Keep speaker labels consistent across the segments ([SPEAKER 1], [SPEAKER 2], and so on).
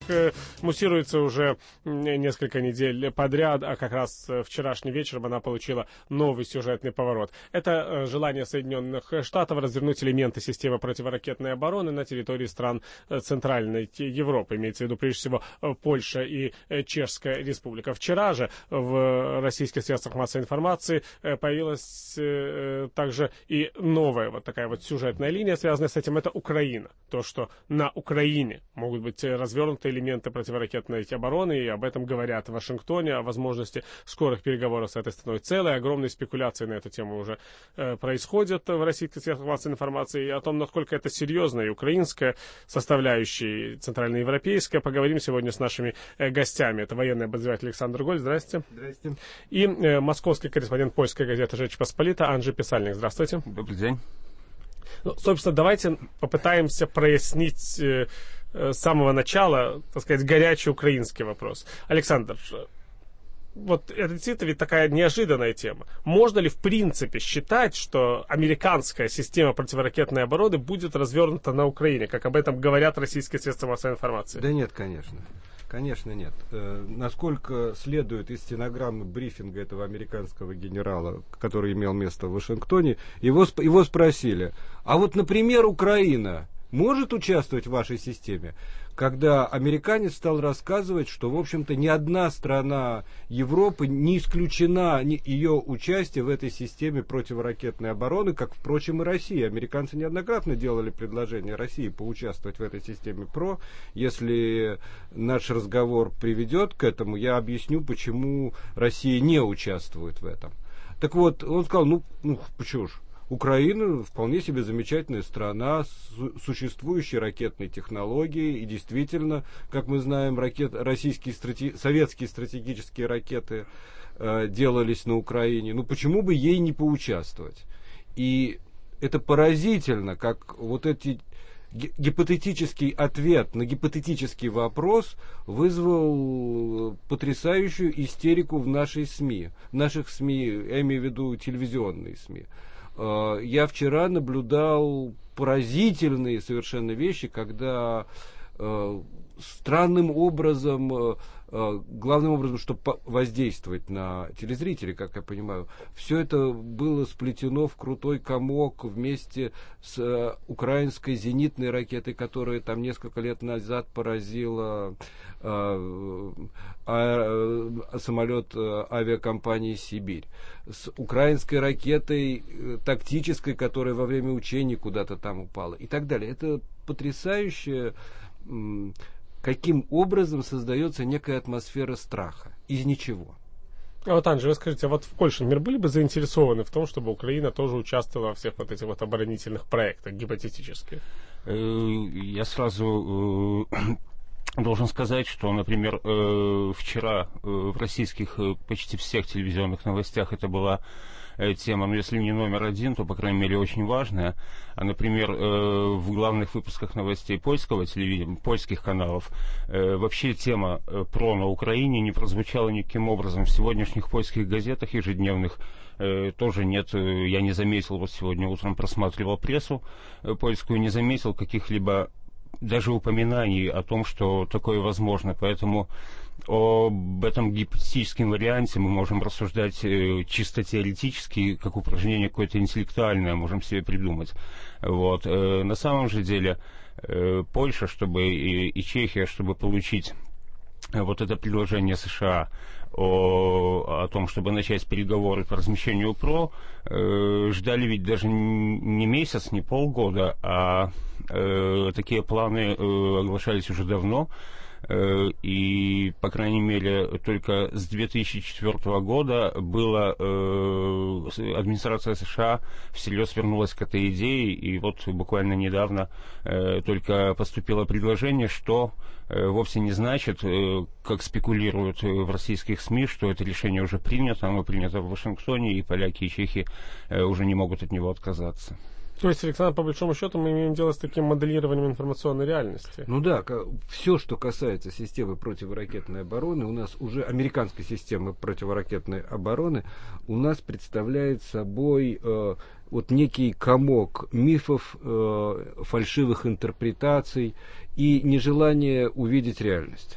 [SPEAKER 1] муссируется уже несколько недель подряд, а как раз вчерашним вечером она получила новый сюжетный поворот. Это желание Соединенных Штатов развернуть элементы системы противоракетной обороны на территории стран Центральной Европы, имеется в виду прежде всего Польша и Чешская Республика. Вчера же в российских средствах массовой информации появилась также и новая вот такая вот сюжетная линия, связанная с этим. Это Украина. То, что на Украине могут быть развернуты элементы противоракетной обороны, и об этом говорят в Вашингтоне, о возможности скорых переговоров с этой страной. Целые огромные спекуляции на эту тему уже происходят в российских средствах массовой информации, и о том, насколько это серьезная и украинская составляющая, и центральноевропейская, поговорим сегодня с нашими гостями. Это военный обозреватель Александр Голь. Здравствуйте.
[SPEAKER 2] Здравствуйте.
[SPEAKER 1] И московский корреспондент польской газеты «Жечь Посполита» Анджей Писальник. Здравствуйте.
[SPEAKER 2] Добрый день.
[SPEAKER 1] Ну, собственно, давайте попытаемся прояснить с самого начала, так сказать, горячий украинский вопрос. Александр, вот это действительно ведь такая неожиданная тема. Можно ли в принципе считать, что американская система противоракетной обороны будет развернута на Украине, как об этом говорят российские средства массовой информации?
[SPEAKER 2] Да нет, конечно. Конечно, нет. Насколько следует из стенограммы брифинга этого американского генерала, который имел место в Вашингтоне, его спросили, а вот, например, Украина может участвовать в вашей системе? Когда американец стал рассказывать, что, в общем-то, ни одна страна Европы не исключена ее участие в этой системе противоракетной обороны, как, впрочем, и Россия. Американцы неоднократно делали предложение России поучаствовать в этой системе ПРО. Если наш разговор приведет к этому, я объясню, почему Россия не участвует в этом. Так вот, он сказал, ну почему ж? Украина вполне себе замечательная страна с существующей ракетной технологией. И действительно, как мы знаем, советские стратегические ракеты делались на Украине. Ну почему бы ей не поучаствовать? И это поразительно, как вот эти гипотетический ответ на гипотетический вопрос вызвал потрясающую истерику в наших СМИ, я имею в виду телевизионные СМИ. Я вчера наблюдал поразительные совершенно вещи, когда странным образом, главным образом, чтобы воздействовать на телезрителей, как я понимаю, все это было сплетено в крутой комок вместе с украинской зенитной ракетой, которая там несколько лет назад поразила самолет авиакомпании «Сибирь», с украинской ракетой тактической, которая во время учений куда-то там упала и так далее. Это потрясающе, каким образом создается некая атмосфера страха из ничего.
[SPEAKER 1] А вот, Анджей, вы скажите, а вот в Польше, например, были бы заинтересованы в том, чтобы Украина тоже участвовала во всех вот этих вот оборонительных проектах, гипотетически?
[SPEAKER 3] Я сразу должен сказать, что, например, вчера в российских почти всех телевизионных новостях это была тема, ну, если не номер один, то, по крайней мере, очень важная. А, например, в главных выпусках новостей польского телевидения, польских каналов, вообще тема ПРО на Украине не прозвучала никаким образом. В сегодняшних польских газетах ежедневных тоже нет. Я не заметил, вот сегодня утром просматривал прессу польскую, не заметил каких-либо даже упоминаний о том, что такое возможно. Поэтому об этом гипотетическом варианте мы можем рассуждать чисто теоретически, как упражнение какое-то интеллектуальное, можем себе придумать. Вот. На самом же деле Польша, чтобы и Чехия, чтобы получить вот это предложение США о том, чтобы начать переговоры по размещению ПРО, ждали ведь даже не месяц, не полгода, а такие планы оглашались уже давно. И, по крайней мере, только с 2004 года администрация США всерьез вернулась к этой идее, и вот буквально недавно только поступило предложение, что вовсе не значит, как спекулируют в российских СМИ, что это решение уже принято, оно принято в Вашингтоне, и поляки и чехи уже не могут от него отказаться.
[SPEAKER 1] То есть, Александр, по большому счету, мы имеем дело с таким моделированием информационной реальности.
[SPEAKER 2] Ну да, все, что касается системы противоракетной обороны, у нас уже американской системы противоракетной обороны, у нас представляет собой вот некий комок мифов, фальшивых интерпретаций и нежелание увидеть реальность.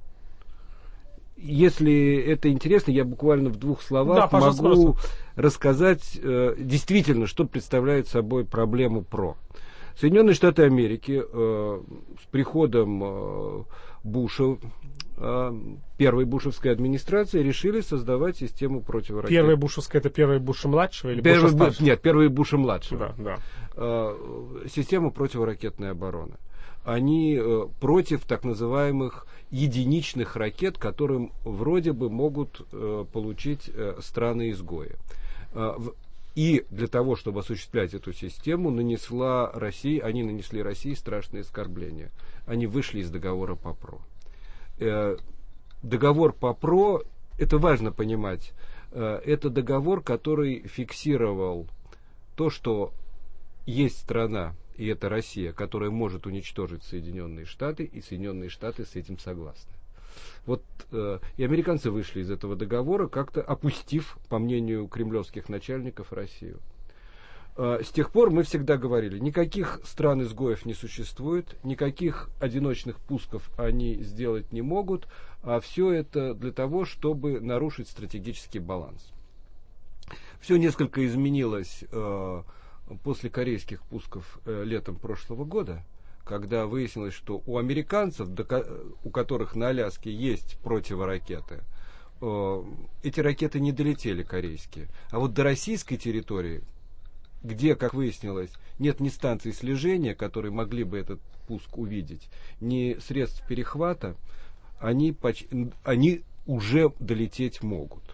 [SPEAKER 2] Если это интересно, я буквально в 2 словах могу рассказать действительно, что представляет собой проблему ПРО. Соединенные Штаты Америки с приходом Буша, первой бушевской администрации, решили создавать систему противоракет.
[SPEAKER 1] Первая бушевская — это первая Буша-младшего или Буша-старшего?
[SPEAKER 2] Нет, первая Буша-младшего.
[SPEAKER 1] Да.
[SPEAKER 2] Систему противоракетной обороны. Они против так называемых единичных ракет, которым вроде бы могут получить страны-изгои. И для того, чтобы осуществлять эту систему, они нанесли России страшные оскорбления. Они вышли из договора по ПРО. Договор по ПРО, это важно понимать, это договор, который фиксировал то, что есть страна, и это Россия, которая может уничтожить Соединенные Штаты, и Соединенные Штаты с этим согласны. Вот и американцы вышли из этого договора, как-то опустив, по мнению кремлевских начальников, Россию. С тех пор мы всегда говорили, никаких стран-изгоев не существует, никаких одиночных пусков они сделать не могут, а все это для того, чтобы нарушить стратегический баланс. Все несколько изменилось после корейских пусков летом прошлого года, когда выяснилось, что у американцев, у которых на Аляске есть противоракеты, эти ракеты не долетели корейские. А вот до российской территории, где, как выяснилось, нет ни станций слежения, которые могли бы этот пуск увидеть, ни средств перехвата, они уже долететь могут.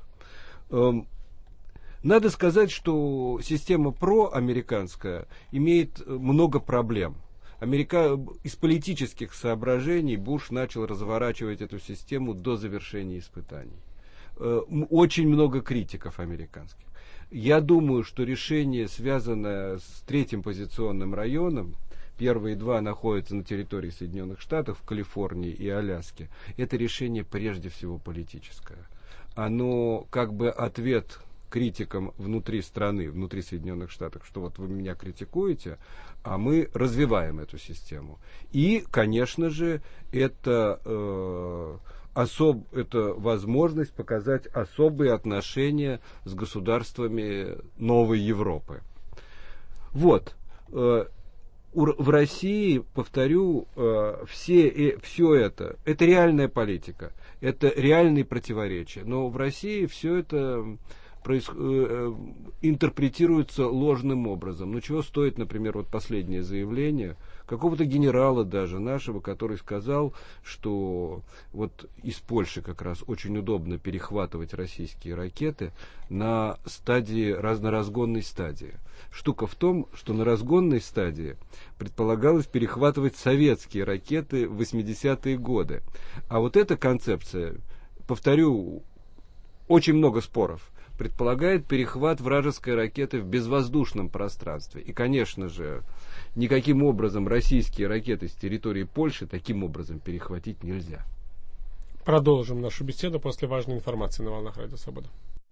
[SPEAKER 2] Надо сказать, что система ПРО американская имеет много проблем. Из политических соображений Буш начал разворачивать эту систему до завершения испытаний. Очень много критиков американских. Я думаю, что решение, связанное с 3-м позиционным районом, первые 2 находятся на территории Соединенных Штатов, в Калифорнии и Аляске, это решение прежде всего политическое. Оно как бы ответ критикам внутри страны, внутри Соединенных Штатов, что вот вы меня критикуете, а мы развиваем эту систему. И, конечно же, это возможность показать особые отношения с государствами новой Европы. Вот. В России, повторю, все это реальная политика, это реальные противоречия. Но в России все это интерпретируется ложным образом. Ну, чего стоит, например, вот последнее заявление какого-то генерала даже нашего, который сказал, что вот из Польши как раз очень удобно перехватывать российские ракеты на разгонной стадии. Штука в том, что на разгонной стадии предполагалось перехватывать советские ракеты в 80-е годы. А вот эта концепция, повторю, очень много споров, предполагает перехват вражеской ракеты в безвоздушном пространстве. И, конечно же, никаким образом российские ракеты с территории Польши таким образом перехватить нельзя.
[SPEAKER 1] Продолжим нашу беседу после важной информации на волнах Радио Свобода.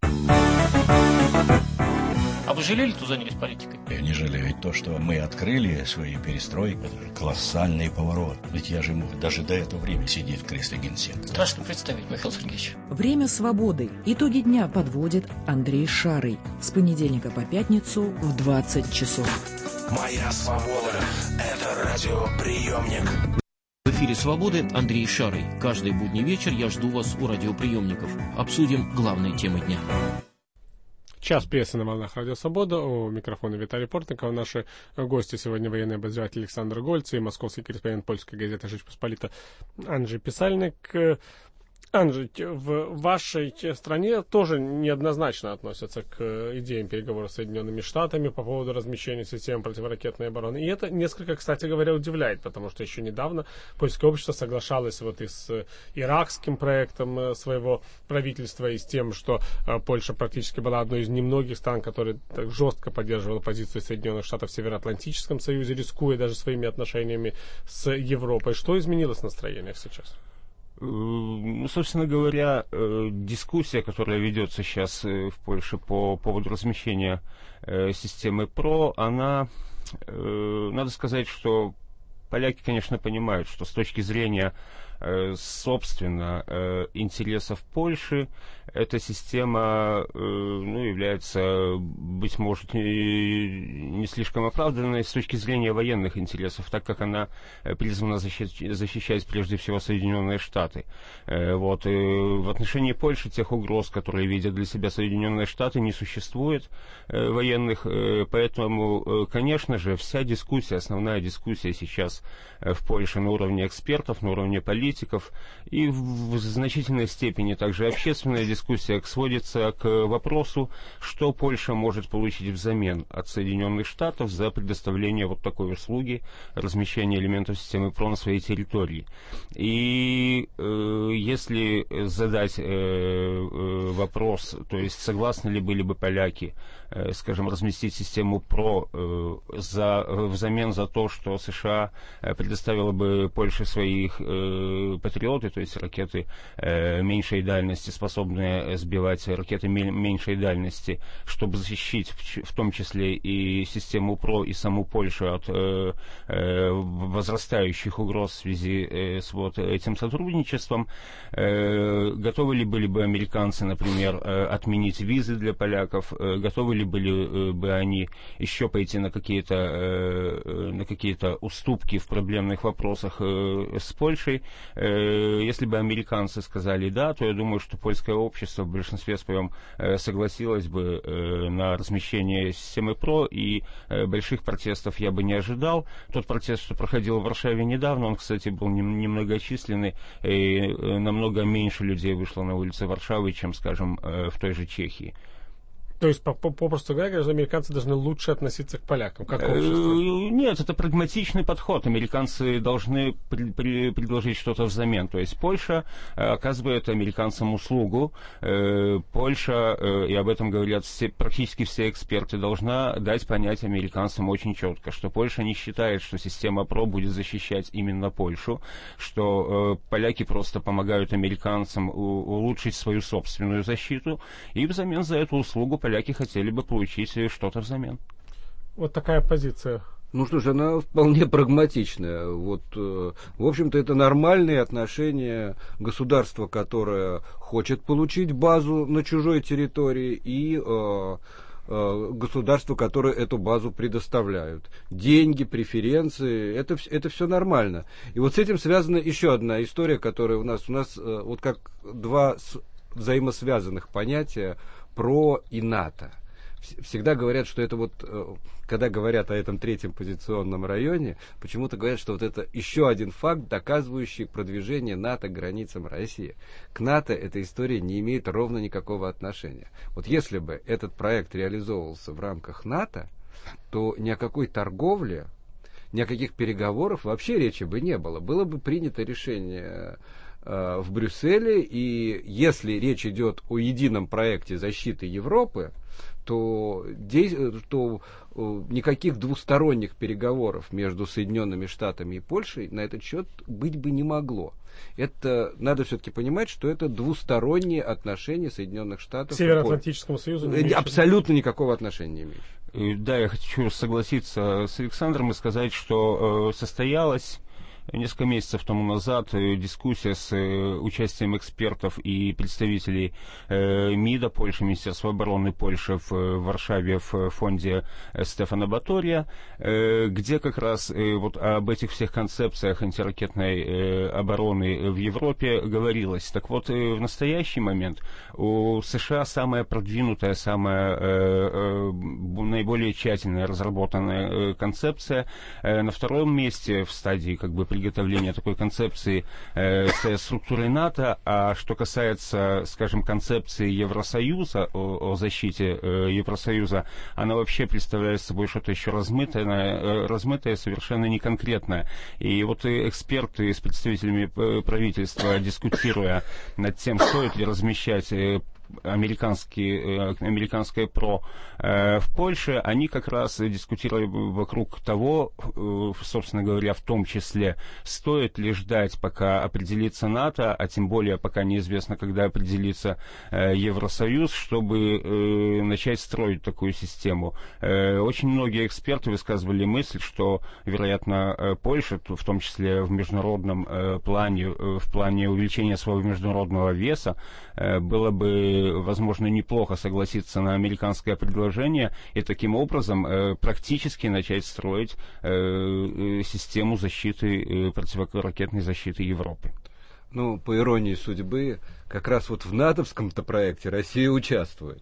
[SPEAKER 4] А вы жалели, что занялись политикой?
[SPEAKER 5] Я не жалею. То, что мы открыли свою перестройку, это же колоссальный поворот. Ведь я же мог даже до этого времени сидеть в кресле генсека.
[SPEAKER 4] Страшно представить, Михаил Сергеевич.
[SPEAKER 6] Время свободы. Итоги дня подводит Андрей Шарый. С понедельника по пятницу в 20 часов.
[SPEAKER 7] Моя свобода – это радиоприемник.
[SPEAKER 8] В эфире «Свободы» Андрей Шарый. Каждый будний вечер я жду вас у радиоприемников. Обсудим главные темы дня.
[SPEAKER 1] Час прессы на волнах Радио Свобода. У микрофона Виталий Портников. Наши гости сегодня военный обозреватель Александр Гольц и московский корреспондент польской газеты «Жич Посполита» Анджей Писальник. Анжи, в вашей стране тоже неоднозначно относятся к идеям переговоров с Соединенными Штатами по поводу размещения систем противоракетной обороны. И это несколько, кстати говоря, удивляет, потому что еще недавно польское общество соглашалось вот и с иракским проектом своего правительства, и с тем, что Польша практически была одной из немногих стран, которая так жестко поддерживала позицию Соединенных Штатов в Североатлантическом союзе, рискуя даже своими отношениями с Европой. Что изменилось в настроениях сейчас?
[SPEAKER 3] Ну, собственно говоря, дискуссия, которая ведется сейчас в Польше по поводу размещения системы ПРО, она, надо сказать, что поляки, конечно, понимают, что с точки зрения, собственно, интересов Польши, эта система, ну, является, быть может, не слишком оправданной с точки зрения военных интересов, так как она призвана защищать прежде всего Соединенные Штаты. Вот. И в отношении Польши тех угроз, которые видят для себя Соединенные Штаты, не существует военных, поэтому, конечно же, вся дискуссия, основная дискуссия сейчас в Польше на уровне экспертов, на уровне политиков и в значительной степени также общественная дискуссия сводится к вопросу, что Польша может получить взамен от Соединенных Штатов за предоставление вот такой услуги размещения элементов системы ПРО на своей территории. И если задать вопрос, то есть согласны ли были бы поляки, скажем, разместить систему ПРО взамен за то, что США предоставила бы Польше своих патриоты, то есть ракеты меньшей дальности, способные сбивать ракеты меньшей дальности, чтобы защитить в том числе и систему ПРО, и саму Польшу от возрастающих угроз в связи с вот этим сотрудничеством. Готовы ли были бы американцы, например, отменить визы для поляков? Готовы ли были бы они еще пойти на какие-то уступки в проблемных вопросах с Польшей? Если бы американцы сказали да, то я думаю, что польское общество в большинстве своем согласилось бы на размещение системы ПРО, и больших протестов я бы не ожидал. Тот протест, что проходил в Варшаве недавно, он, кстати, был немногочисленный, и намного меньше людей вышло на улицы Варшавы, чем, скажем, в той же Чехии.
[SPEAKER 1] То есть, попросту говоря, американцы должны лучше относиться к полякам, как общество?
[SPEAKER 3] Нет, это прагматичный подход. Американцы должны предложить что-то взамен. То есть Польша оказывает американцам услугу. Польша, и об этом говорят практически все эксперты, должна дать понять американцам очень четко, что Польша не считает, что система ПРО будет защищать именно Польшу, что поляки просто помогают американцам улучшить свою собственную защиту, и взамен за эту услугу поляки хотели бы получить что-то взамен.
[SPEAKER 1] Вот такая позиция.
[SPEAKER 2] Ну что ж, она вполне прагматичная. Вот, в общем-то, это нормальные отношения государства, которое хочет получить базу на чужой территории, и государства, которое эту базу предоставляют. Деньги, преференции, это все нормально. И вот с этим связана еще одна история, которая у нас вот как два взаимосвязанных понятия: ПРО и НАТО. Всегда говорят, что это вот, когда говорят о этом третьем позиционном районе, почему-то говорят, что вот это еще один факт, доказывающий продвижение НАТО к границам России. К НАТО эта история не имеет ровно никакого отношения. Вот если бы этот проект реализовывался в рамках НАТО, то ни о какой торговле, ни о каких переговорах вообще речи бы не было. Было бы принято решение в Брюсселе, и если речь идет о едином проекте защиты Европы, то никаких двусторонних переговоров между Соединенными Штатами и Польшей на этот счет быть бы не могло. Это надо все-таки понимать, что это двусторонние отношения Соединенных Штатов
[SPEAKER 1] к Североатлантическому союзу
[SPEAKER 2] абсолютно никакого отношения не имеющие.
[SPEAKER 3] Да, я хочу согласиться с Александром и сказать, что состоялась несколько месяцев тому назад дискуссия с участием экспертов и представителей МИДа Польши, Министерства обороны Польши в Варшаве в фонде Стефана Батория, где как раз вот об этих всех концепциях антиракетной обороны в Европе говорилось. Так вот, в настоящий момент у США самая продвинутая, самая наиболее тщательно разработанная концепция. На втором месте в стадии как бы приготовления такой концепции со структурой НАТО, а что касается, скажем, концепции Евросоюза, о защите Евросоюза, она вообще представляет собой что-то еще размытое, совершенно неконкретное. И вот эксперты с представителями правительства, дискутируя над тем, стоит ли размещать американское ПРО в Польше, они как раз дискутировали вокруг того, собственно говоря, в том числе, стоит ли ждать, пока определится НАТО, а тем более пока неизвестно, когда определится Евросоюз, чтобы начать строить такую систему. Очень многие эксперты высказывали мысль, что, вероятно, Польша, в том числе в международном плане, в плане увеличения своего международного веса, было бы, возможно, неплохо согласиться на американское предложение и таким образом практически начать строить систему защиты, противоракетной защиты Европы.
[SPEAKER 2] Ну, по иронии судьбы, как раз вот в натовском-то проекте Россия участвует.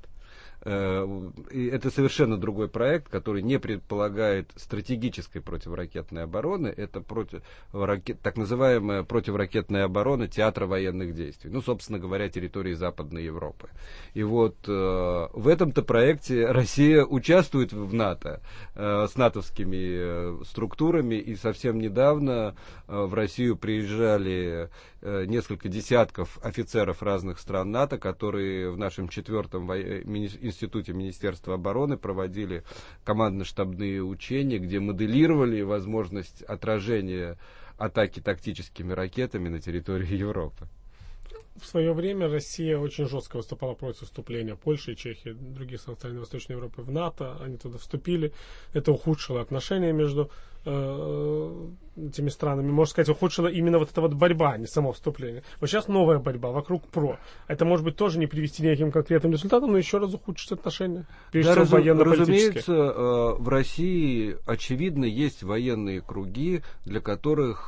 [SPEAKER 2] И это совершенно другой проект, который не предполагает стратегической противоракетной обороны. Это так называемая противоракетная оборона театра военных действий. Ну, собственно говоря, территории Западной Европы. И вот в этом-то проекте Россия участвует в НАТО с натовскими структурами. И совсем недавно в Россию приезжали несколько десятков офицеров разных стран НАТО, которые в нашем 4-м институте Министерства обороны проводили командно-штабные учения, где моделировали возможность отражения атаки тактическими ракетами на территории Европы.
[SPEAKER 1] В свое время Россия очень жестко выступала против вступления Польши, Чехии и других стран Центральной-Восточной Европы в НАТО. Они туда вступили. Это ухудшило отношения между этими странами. Можно сказать, ухудшила именно вот эта вот борьба, а не само вступление. Вот сейчас новая борьба вокруг ПРО. Это может быть тоже не привести к никаким конкретным результатам, но еще раз ухудшить отношения.
[SPEAKER 2] Да, разумеется, в России, очевидно, есть военные круги, для которых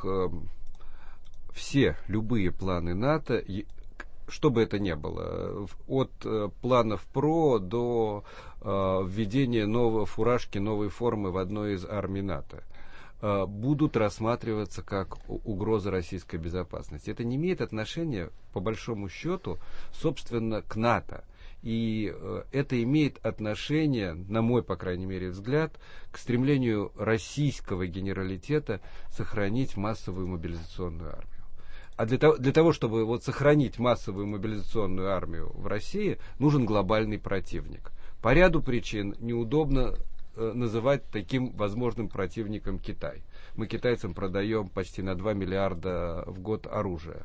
[SPEAKER 2] все, любые планы НАТО, что бы это ни было, от планов ПРО до введения фуражки новой формы в одной из армий НАТО, будут рассматриваться как угроза российской безопасности. Это не имеет отношения, по большому счету, собственно, к НАТО. И это имеет отношение, на мой, по крайней мере, взгляд, к стремлению российского генералитета сохранить массовую мобилизационную армию. А для того, чтобы вот сохранить массовую мобилизационную армию в России, нужен глобальный противник. По ряду причин неудобно называть таким возможным противником Китай. Мы китайцам продаем почти на 2 миллиарда в год оружия.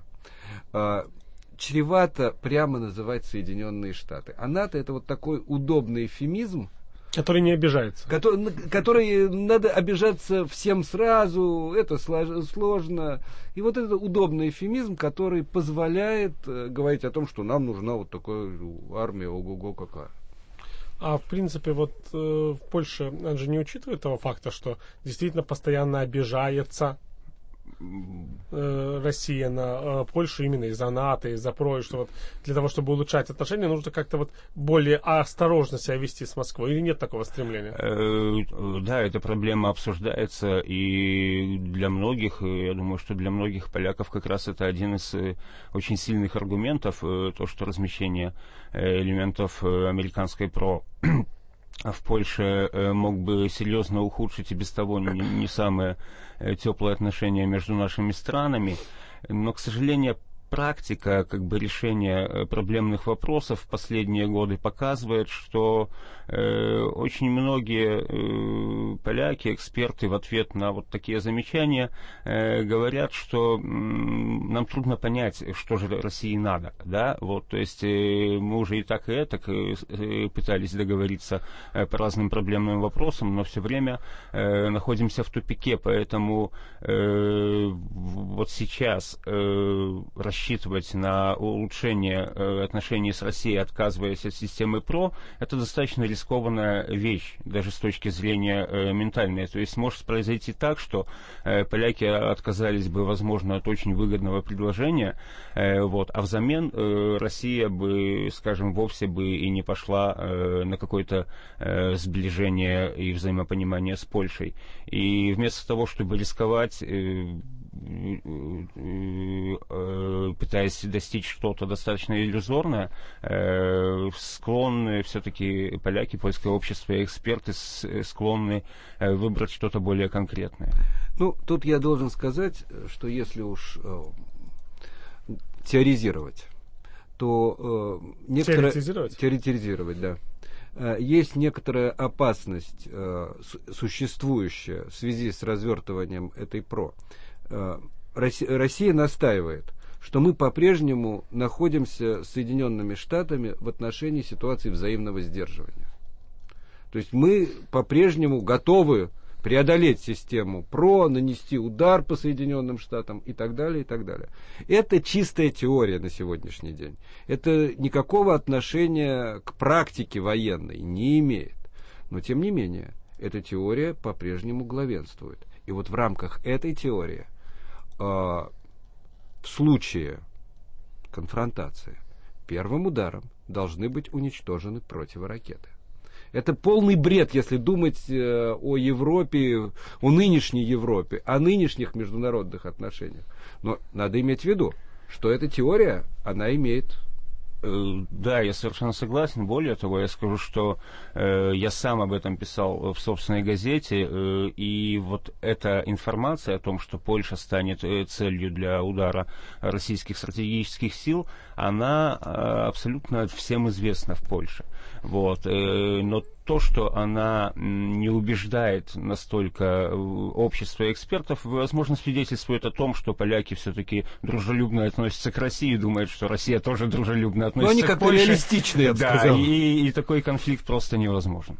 [SPEAKER 2] Чревато прямо называть Соединенные Штаты. А НАТО — это вот такой удобный эвфемизм,
[SPEAKER 1] который не обижается.
[SPEAKER 2] Который надо обижаться всем сразу, это сложно. И вот это удобный эвфемизм, который позволяет говорить о том, что нам нужна вот такая армия, ого-го какая.
[SPEAKER 1] А в принципе, вот в Польше, он же не учитывает того факта, что действительно постоянно обижается Россия на Польшу именно из-за НАТО, из-за ПРО, и что вот для того, чтобы улучшать отношения, нужно как-то вот более осторожно себя вести с Москвой, или нет такого стремления?
[SPEAKER 3] Да, эта проблема обсуждается, и для многих, я думаю, что для многих поляков как раз это один из очень сильных аргументов, то, что размещение элементов американской ПРО в Польше мог бы серьезно ухудшить и без того не самые теплые отношения между нашими странами. Но, к сожалению, практика решения проблемных вопросов в последние годы показывает, что очень многие поляки, эксперты в ответ на вот такие замечания говорят, что нам трудно понять, что же России надо. Да? Вот, то есть мы уже и так пытались договориться по разным проблемным вопросам, но все время находимся в тупике, поэтому вот сейчас рассчитывать на улучшение отношений с Россией, отказываясь от системы ПРО, это достаточно рискованная вещь, даже с точки зрения ментальной. То есть может произойти так, что поляки отказались бы, возможно, от очень выгодного предложения, а взамен Россия бы, скажем, вовсе бы и не пошла на какое-то сближение и взаимопонимание с Польшей. И вместо того, чтобы рисковать, пытаясь достичь что-то достаточно иллюзорное, склонны все-таки поляки, польское общество и эксперты склонны выбрать что-то более конкретное.
[SPEAKER 2] Ну, тут я должен сказать, что если уж теоризировать, то теоретизировать, да. Есть некоторая опасность, существующая в связи с развертыванием этой ПРО. Россия настаивает, что мы по-прежнему находимся с Соединенными Штатами в отношении ситуации взаимного сдерживания. То есть мы по-прежнему готовы преодолеть систему ПРО, нанести удар по Соединенным Штатам и так далее, и так далее. Это чистая теория на сегодняшний день. Это никакого отношения к практике военной не имеет. Но, тем не менее, эта теория по-прежнему главенствует. И вот в рамках этой теории, в случае конфронтации, первым ударом должны быть уничтожены противоракеты. Это полный бред, если думать о Европе, о нынешней Европе, о нынешних международных отношениях. Но надо иметь в виду, что эта теория, она имеет...
[SPEAKER 3] Да, я совершенно согласен. Более того, я скажу, что я сам об этом писал в собственной газете, и вот эта информация о том, что Польша станет целью для удара российских стратегических сил, она абсолютно всем известна в Польше. Вот. Но то, что она не убеждает настолько общество экспертов, возможно, свидетельствует о том, что поляки все-таки дружелюбно относятся к России, думают, что Россия тоже дружелюбно относится к Польше.
[SPEAKER 2] Но они как-то реалистичны, я бы сказал.
[SPEAKER 3] И такой конфликт просто невозможен.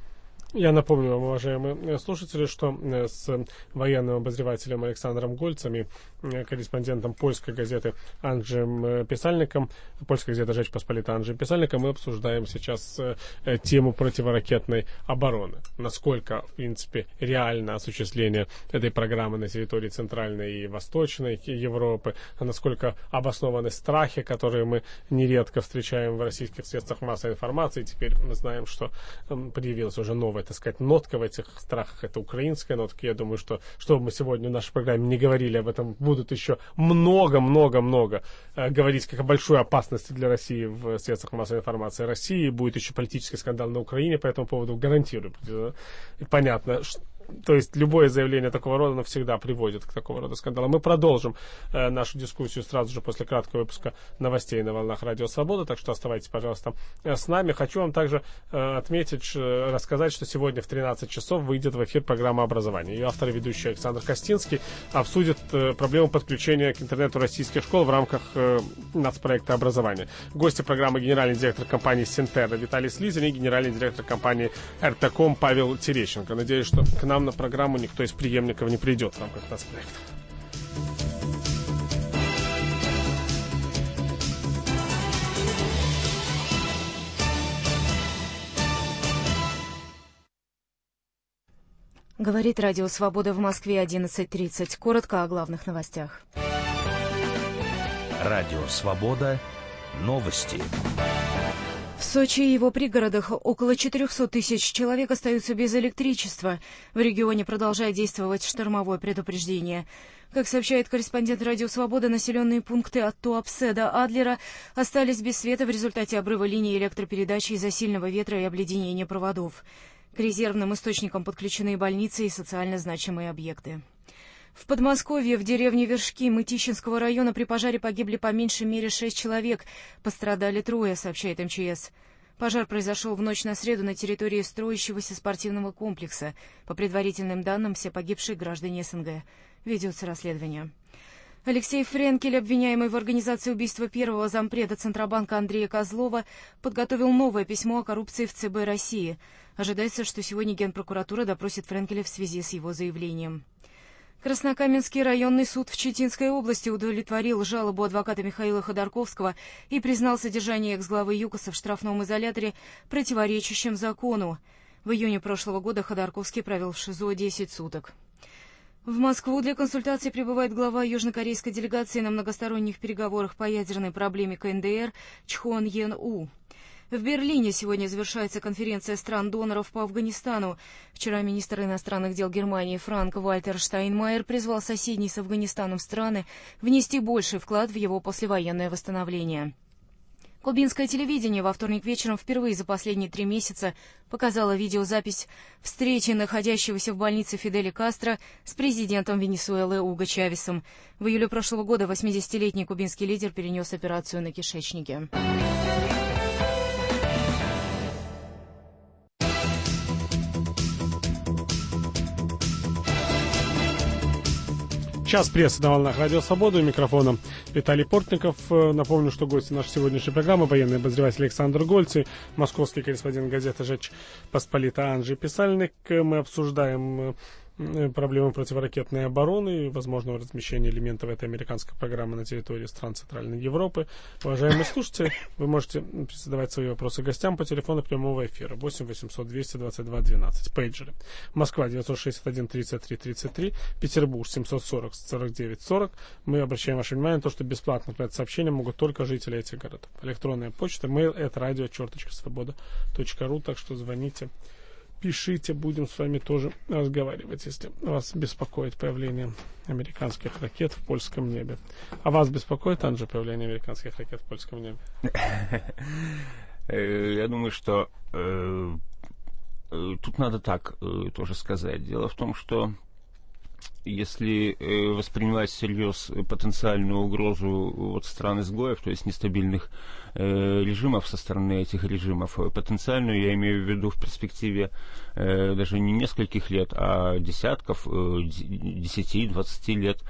[SPEAKER 1] Я напомню вам, уважаемые слушатели, что с военным обозревателем Александром Гольцем и корреспондентом польской газеты Анджеем Писальником, польской газеты «Rzecz Pospolita» Анджеем Писальником, мы обсуждаем сейчас тему противоракетной обороны. Насколько, в принципе, реально осуществление этой программы на территории Центральной и Восточной Европы, насколько обоснованы страхи, которые мы нередко встречаем в российских средствах массовой информации. Теперь мы знаем, что появилась уже новая, так сказать, нотка в этих страхах, это украинская нотка. Я думаю, что бы мы сегодня в нашей программе не говорили об этом, будут еще много-много-много говорить как о большой опасности для России в средствах массовой информации России. Будет еще политический скандал на Украине по этому поводу, гарантирую. И понятно, то есть любое заявление такого рода, оно всегда приводит к такого рода скандалам. Мы продолжим нашу дискуссию сразу же после краткого выпуска новостей на волнах Радио Свобода, так что оставайтесь, пожалуйста, с нами. Хочу вам также отметить, рассказать, что сегодня в 13 часов выйдет в эфир программа «Образование». Ее автор и ведущий Александр Костинский обсудит проблему подключения к интернету российских школ в рамках нацпроекта «Образование». Гости программы генеральный директор компании «Синтера» Виталий Слизин и генеральный директор компании «РТКом» Павел Терещенко. Надеюсь, что к нам на программу никто из преемников не придет в рамках нацпроекта.
[SPEAKER 9] Говорит Радио Свобода в Москве 11:30. Коротко о главных новостях.
[SPEAKER 7] Радио Свобода. Новости.
[SPEAKER 9] В Сочи и его пригородах около 400 тысяч человек остаются без электричества. В регионе продолжает действовать штормовое предупреждение. Как сообщает корреспондент Радио Свобода, населенные пункты от Туапсе до Адлера остались без света в результате обрыва линии электропередачи из-за сильного ветра и обледенения проводов. К резервным источникам подключены больницы и социально значимые объекты. В Подмосковье, в деревне Вершки Мытищинского района при пожаре погибли по меньшей мере 6 человек. Пострадали 3, сообщает МЧС. Пожар произошел в ночь на среду на территории строящегося спортивного комплекса. По предварительным данным, все погибшие граждане СНГ. Ведется расследование. Алексей Френкель, обвиняемый в организации убийства первого зампреда Центробанка Андрея Козлова, подготовил новое письмо о коррупции в ЦБ России. Ожидается, что сегодня Генпрокуратура допросит Френкеля в связи с его заявлением. Краснокаменский районный суд в Читинской области удовлетворил жалобу адвоката Михаила Ходорковского и признал содержание экс-главы ЮКОСа в штрафном изоляторе противоречащим закону. В июне прошлого года Ходорковский провел в ШИЗО 10 суток. В Москву для консультаций прибывает глава южнокорейской делегации на многосторонних переговорах по ядерной проблеме КНДР Чхон Йен У. В Берлине сегодня завершается конференция стран-доноров по Афганистану. Вчера министр иностранных дел Германии Франк-Вальтер Штайнмайер призвал соседние с Афганистаном страны внести больший вклад в его послевоенное восстановление. Кубинское телевидение во вторник вечером впервые за последние 3 месяца показало видеозапись встречи находящегося в больнице Фиделя Кастро с президентом Венесуэлы Уго Чавесом. В июле прошлого года 80-летний кубинский лидер перенес операцию на кишечнике.
[SPEAKER 1] Час прессы на волнах Радио Свобода. У микрофона Виталий Портников. Напомню, что гости нашей сегодняшней программы — военный обозреватель Александр Гольци, московский корреспондент газеты «Жечь Посполита» Анджей Писальник. Мы обсуждаем проблемы противоракетной обороны и возможного размещения элементов этой американской программы на территории стран Центральной Европы. Уважаемые слушатели, вы можете задавать свои вопросы гостям по телефону прямого эфира 8 800 222 12, пейджеры. Москва 961 33 33, Петербург 740 49 40. Мы обращаем ваше внимание на то, что бесплатно отправить сообщения могут только жители этих городов. Электронная почта mail@radio.svoboda.ru, так что звоните. Пишите, будем с вами тоже разговаривать, если вас беспокоит появление американских ракет в польском небе. А вас беспокоит, Анджей, появление американских ракет в польском небе?
[SPEAKER 3] Я думаю, что тут надо так тоже сказать. Дело в том, что если воспринимать всерьез потенциальную угрозу от стран-изгоев, то есть нестабильных режимов со стороны этих режимов, потенциальную я имею в виду в перспективе даже не нескольких лет, а десятков, 10-20 лет,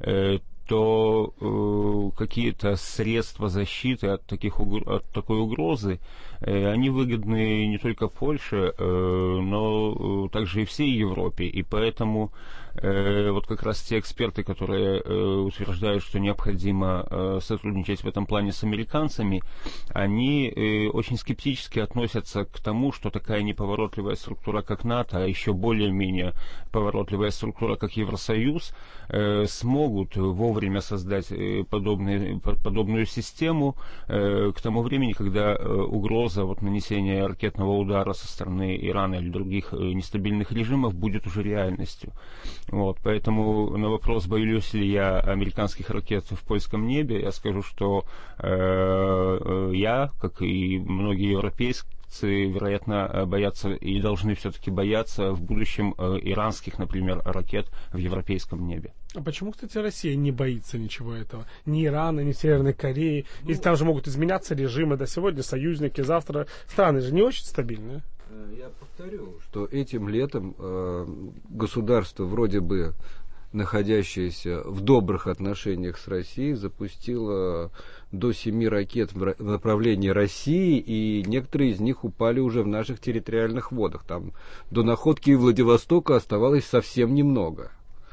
[SPEAKER 3] то какие-то средства защиты от такой угрозы, они выгодны не только Польше, но также и всей Европе. И поэтому вот как раз те эксперты, которые утверждают, что необходимо сотрудничать в этом плане с американцами, они очень скептически относятся к тому, что такая неповоротливая структура, как НАТО, а еще более-менее поворотливая структура, как Евросоюз, смогут вовремя создать подобную систему к тому времени, когда угроза нанесения ракетного удара со стороны Ирана или других нестабильных режимов будет уже реальностью. Поэтому на вопрос, боюсь ли я американских ракет в польском небе, я скажу, что я, как и многие европейцы, вероятно, боятся и должны все-таки бояться в будущем иранских, например, ракет в европейском небе.
[SPEAKER 1] А почему, кстати, Россия не боится ничего этого? Ни Ирана, ни Северной Кореи. Если там же могут изменяться режимы, до сегодня союзники, завтра. Страны же не очень стабильные.
[SPEAKER 2] Я повторю, что этим летом государство, вроде бы находящееся в добрых отношениях с Россией, запустило до 7 ракет в направлении России, и некоторые из них упали уже в наших территориальных водах. Там до находки Владивостока оставалось совсем немного.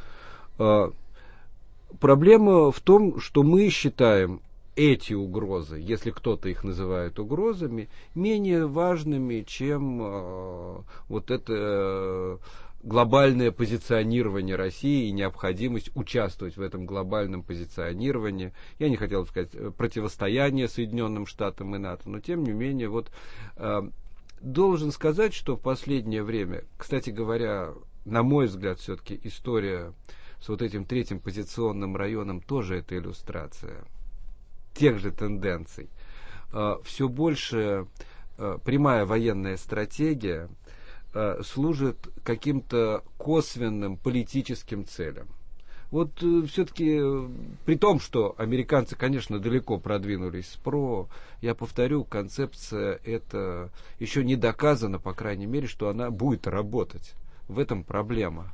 [SPEAKER 2] Проблема в том, что мы считаем эти угрозы, если кто-то их называет угрозами, менее важными, чем вот это глобальное позиционирование России и необходимость участвовать в этом глобальном позиционировании. Я не хотел сказать противостояние Соединенным Штатам и НАТО, но тем не менее, должен сказать, что в последнее время, кстати говоря, на мой взгляд, все-таки история с вот этим 3-м позиционным районом тоже это иллюстрация тех же тенденций. Все больше прямая военная стратегия служит каким-то косвенным политическим целям. Все-таки, при том, что американцы, конечно, далеко продвинулись с ПРО, я повторю, концепция эта еще не доказана, по крайней мере, что она будет работать. В этом проблема.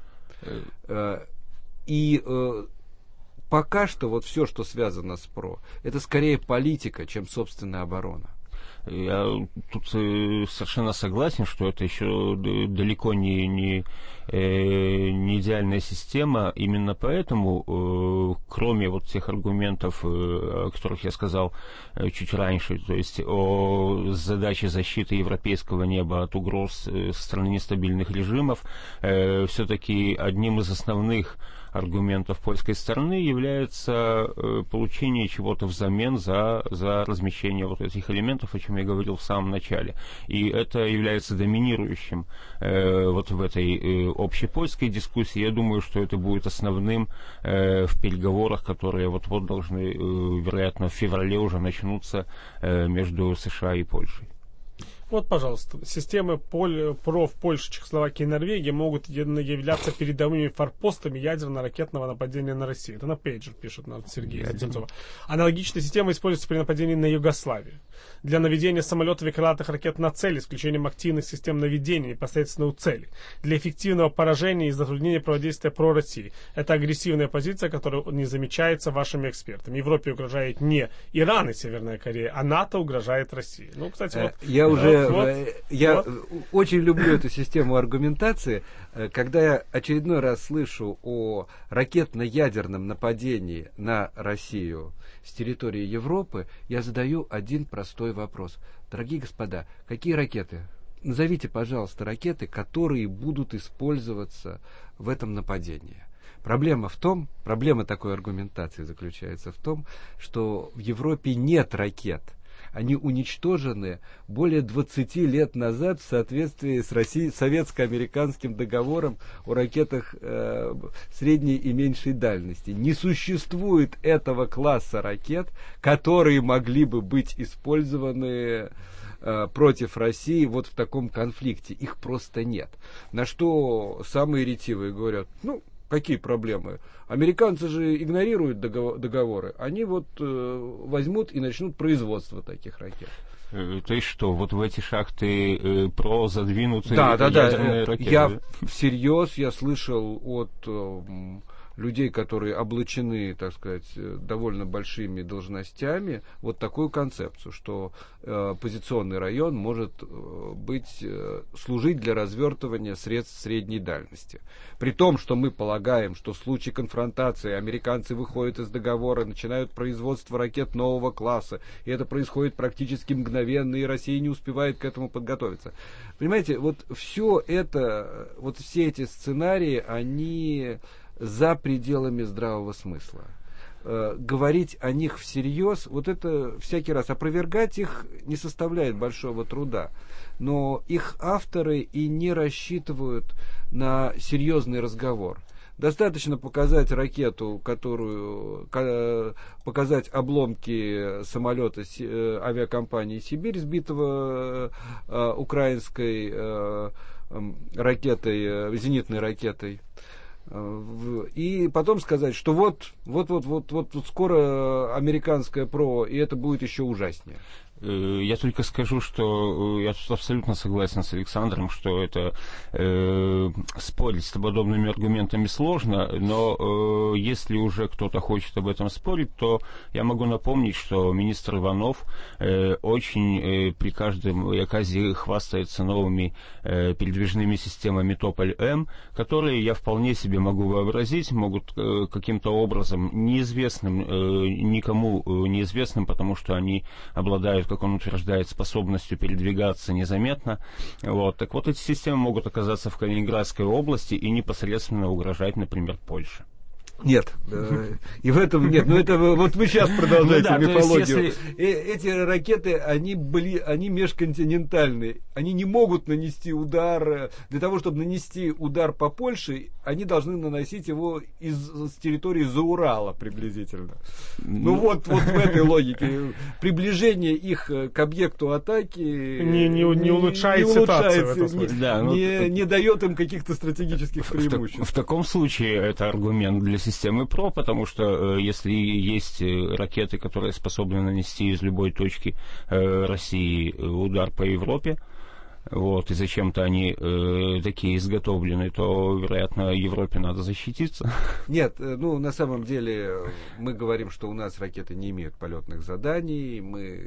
[SPEAKER 2] И пока что все, что связано с ПРО, это скорее политика, чем собственная оборона.
[SPEAKER 3] Я тут совершенно согласен, что это еще далеко не идеальная система. Именно поэтому, кроме тех аргументов, о которых я сказал чуть раньше, то есть о задаче защиты европейского неба от угроз со стороны нестабильных режимов, все-таки одним из основных аргументов польской стороны является получение чего-то взамен за размещение вот этих элементов, о чем я говорил в самом начале. И это является доминирующим вот в этой общепольской дискуссии. Я думаю, что это будет основным в переговорах, которые вот-вот должны, вероятно, в феврале уже начнутся между США и Польшей.
[SPEAKER 1] Вот, пожалуйста, системы ПРО в Польше, Чехословакии и Норвегии могут являться передовыми форпостами ядерно-ракетного нападения на Россию. Это на пейджер пишет Сергей Сенцов. Аналогичная система используется при нападении на Югославию. Для наведения самолетов и крылатых ракет на цели, исключением активных систем наведения непосредственно у цели. Для эффективного поражения и затруднения проводействия ПРО России. Это агрессивная позиция, которая не замечается вашими экспертами. Европе угрожает не Иран и Северная Корея, а НАТО угрожает России. Ну, кстати, вот...
[SPEAKER 2] Я очень люблю эту систему аргументации, когда я очередной раз слышу о ракетно-ядерном нападении на Россию с территории Европы, я задаю один простой вопрос. Дорогие господа, какие ракеты? Назовите, пожалуйста, ракеты, которые будут использоваться в этом нападении. Проблема такой аргументации заключается в том, что в Европе нет ракет. Они уничтожены более 20 лет назад в соответствии с советско-американским договором о ракетах средней и меньшей дальности. Не существует этого класса ракет, которые могли бы быть использованы против России вот в таком конфликте. Их просто нет. На что самые ретивые говорят, какие проблемы? Американцы же игнорируют договоры. Они возьмут и начнут производство таких ракет.
[SPEAKER 3] То есть что, вот в эти шахты ПРО задвинуты
[SPEAKER 2] ядерные
[SPEAKER 3] ракеты?
[SPEAKER 2] Всерьез я слышал от людей, которые облачены, так сказать, довольно большими должностями, вот такую концепцию, что позиционный район может служить для развертывания средств средней дальности. При том, что мы полагаем, что в случае конфронтации американцы выходят из договора, начинают производство ракет нового класса, и это происходит практически мгновенно, и Россия не успевает к этому подготовиться. Понимаете, все эти сценарии, они за пределами здравого смысла. Говорить о них всерьез, это всякий раз, опровергать их не составляет большого труда. Но их авторы и не рассчитывают на серьезный разговор. Достаточно показать ракету, показать обломки самолета авиакомпании «Сибирь», сбитого украинской зенитной ракетой, и потом сказать, что вот скоро американское ПРО, и это будет еще ужаснее.
[SPEAKER 3] Я только скажу, что я тут абсолютно согласен с Александром, что это спорить с подобными аргументами сложно, но если уже кто-то хочет об этом спорить, то я могу напомнить, что министр Иванов очень при каждой оказии хвастается новыми передвижными системами Тополь-М, которые я вполне себе могу вообразить, могут каким-то образом неизвестным, никому неизвестным, потому что они обладают, как он утверждает, способностью передвигаться незаметно. Так вот, эти системы могут оказаться в Калининградской области и непосредственно угрожать, например, Польше.
[SPEAKER 2] Нет, и в этом нет. Но это вот вы сейчас продолжаете мифологию. Эти ракеты, они межконтинентальные. Они не могут нанести удар. Для того, чтобы нанести удар по Польше, они должны наносить его с территории Заурала приблизительно. Вот в этой логике. Приближение их к объекту атаки
[SPEAKER 1] не улучшает ситуацию в этом смысле.
[SPEAKER 2] Не дает им каких-то стратегических преимуществ.
[SPEAKER 3] В таком случае это аргумент для системы ПРО, потому что если есть ракеты, которые способны нанести из любой точки России удар по Европе, и зачем-то они такие изготовлены, то, вероятно, Европе надо защититься.
[SPEAKER 2] Нет, на самом деле мы говорим, что у нас ракеты не имеют полетных заданий,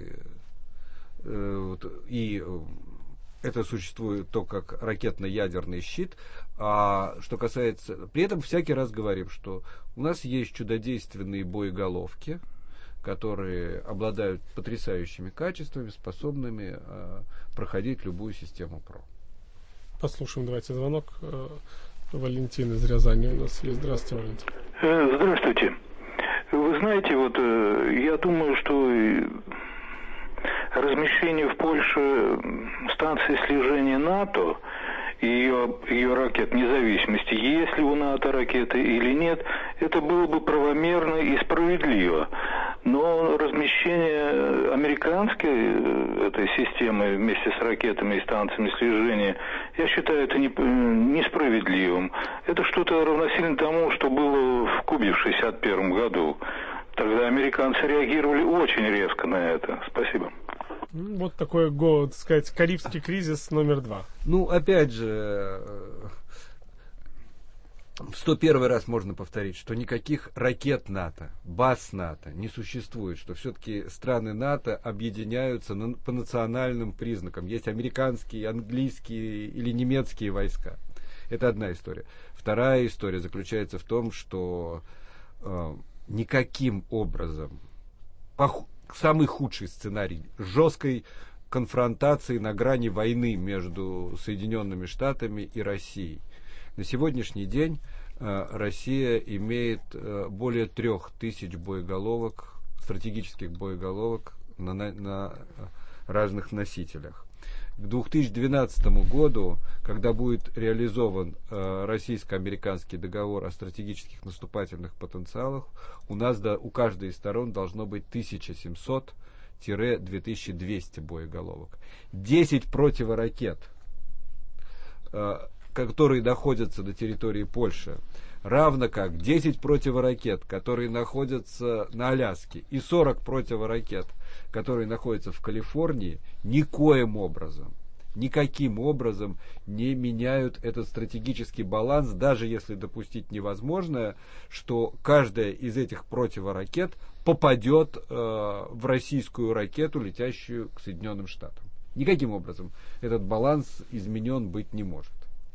[SPEAKER 2] это существует только как ракетно-ядерный щит. А что касается... При этом всякий раз говорим, что у нас есть чудодейственные боеголовки, которые обладают потрясающими качествами, способными проходить любую систему ПРО.
[SPEAKER 1] Послушаем, давайте звонок. Валентин из Рязани у нас есть. Здравствуйте, Валентин.
[SPEAKER 10] Здравствуйте. Вы знаете, вот я думаю, что размещение в Польше станции слежения НАТО и ее ракет независимости, есть ли у НАТО ракеты или нет, это было бы правомерно и справедливо. Но размещение американской этой системы вместе с ракетами и станциями слежения, я считаю это несправедливым. Это что-то равносильно тому, что было в Кубе в 1961 году. Тогда американцы реагировали очень резко на это. Спасибо.
[SPEAKER 1] Вот такой, так сказать, Карибский кризис номер 2.
[SPEAKER 2] Ну, опять же, в 101 раз можно повторить, что никаких ракет НАТО, баз НАТО не существует, что все-таки страны НАТО объединяются по национальным признакам. Есть американские, английские или немецкие войска. Это одна история. Вторая история заключается в том, что никаким образом, самый худший сценарий жесткой конфронтации на грани войны между Соединенными Штатами и Россией. На сегодняшний день Россия имеет более 3000 боеголовок, стратегических боеголовок на разных носителях. К 2012 году, когда будет реализован российско-американский договор о стратегических наступательных потенциалах, у каждой из сторон должно быть 1700-2200 боеголовок. 10 противоракет, которые находятся на территории Польши, равно как 10 противоракет, которые находятся на Аляске, и 40 противоракет, которые находятся в Калифорнии, никаким образом не меняют этот стратегический баланс, даже если допустить невозможное, что каждая из этих противоракет попадет в российскую ракету, летящую к Соединенным Штатам. Никаким образом этот баланс изменен быть не может.